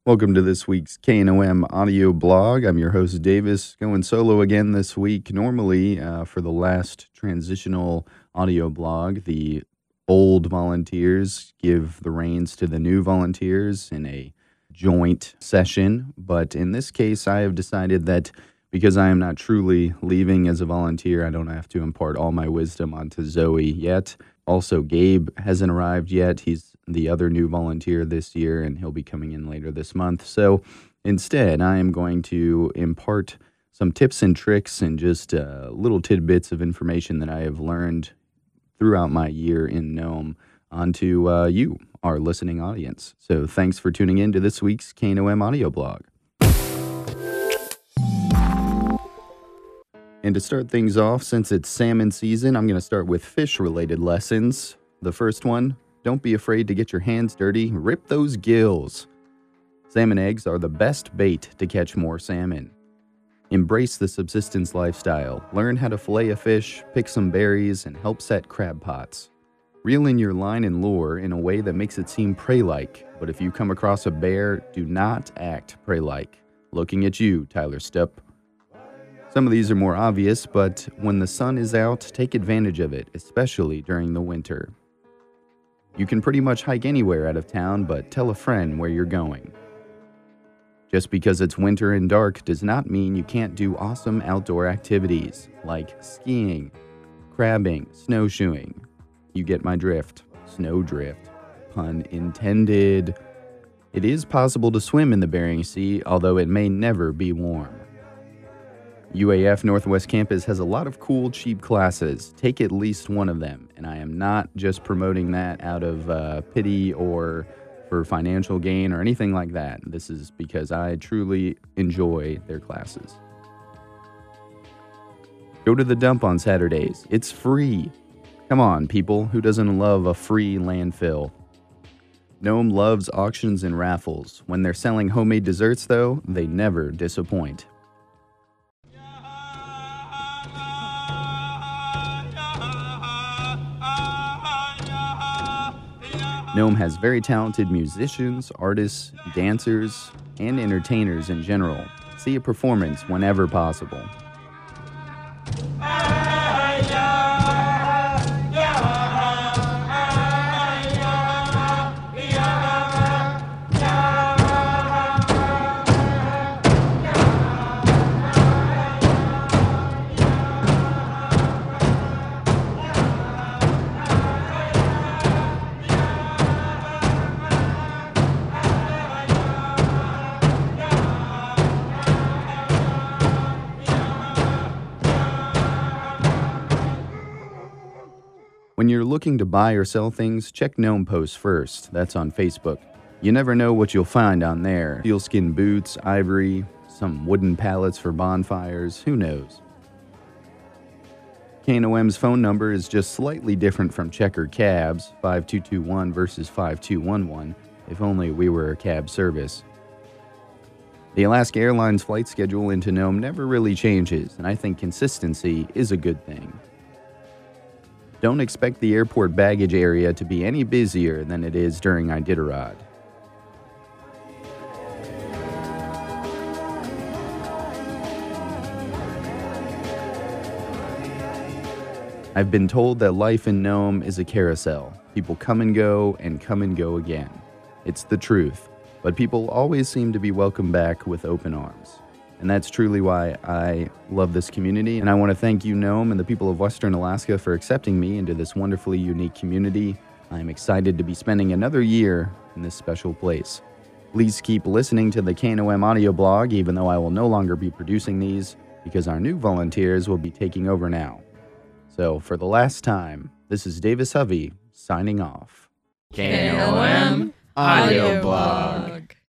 Welcome to this week's KNOM audio blog. I'm your host, Davis, going solo again this week. Normally, for the last transitional audio blog, the old volunteers give the reins to the new volunteers in a joint session. But in this case, I have decided that because I am not truly leaving as a volunteer, I don't have to impart all my wisdom onto Zoe yet. Also, Gabe hasn't arrived yet. He's the other new volunteer this year, and he'll be coming in later this month. So instead, I am going to impart some tips and tricks and just little tidbits of information that I have learned throughout my year in Nome onto you, our listening audience. So thanks for tuning in to this week's KNOM audio blog. And to start things off, since it's salmon season, I'm going to start with fish-related lessons. The first one, don't be afraid to get your hands dirty. Rip those gills. Salmon eggs are the best bait to catch more salmon. Embrace the subsistence lifestyle. Learn how to fillet a fish, pick some berries, and help set crab pots. Reel in your line and lure in a way that makes it seem prey-like. But if you come across a bear, do not act prey-like. Looking at you, Tyler Stupp. Some of these are more obvious, but when the sun is out, take advantage of it, especially during the winter. You can pretty much hike anywhere out of town, but tell a friend where you're going. Just because it's winter and dark does not mean you can't do awesome outdoor activities, like skiing, crabbing, snowshoeing. You get my drift. Snowdrift. Pun intended. It is possible to swim in the Bering Sea, although it may never be warm. UAF Northwest Campus has a lot of cool, cheap classes. Take at least one of them, and I am not just promoting that out of pity or for financial gain or anything like that. This is because I truly enjoy their classes. Go to the dump on Saturdays. It's free. Come on, people. Who doesn't love a free landfill? Nome loves auctions and raffles. When they're selling homemade desserts, though, they never disappoint. Nome has very talented musicians, artists, dancers, and entertainers in general. See a performance whenever possible. When you're looking to buy or sell things, check Nome Posts first. That's on Facebook. You never know what you'll find on there. Sealskin boots, ivory, some wooden pallets for bonfires, who knows? KNOM's phone number is just slightly different from Checker Cabs, 5221 versus 5211, if only we were a cab service. The Alaska Airlines flight schedule into Nome never really changes, and I think consistency is a good thing. Don't expect the airport baggage area to be any busier than it is during Iditarod. I've been told that life in Nome is a carousel. People come and go again. It's the truth, but people always seem to be welcomed back with open arms. And that's truly why I love this community. And I want to thank you, Nome, and the people of Western Alaska for accepting me into this wonderfully unique community. I'm excited to be spending another year in this special place. Please keep listening to the KNOM audio blog, even though I will no longer be producing these, because our new volunteers will be taking over now. So for the last time, this is Davis Hovey signing off. KNOM audio blog.